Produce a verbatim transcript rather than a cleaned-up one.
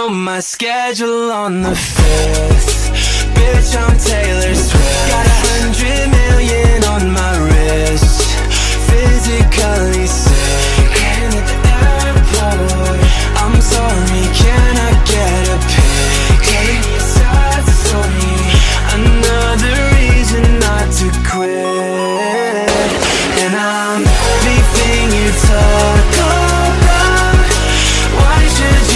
know my schedule on the fifth. Bitch, I'm Taylor Swift. Got a hundred million on my wrist.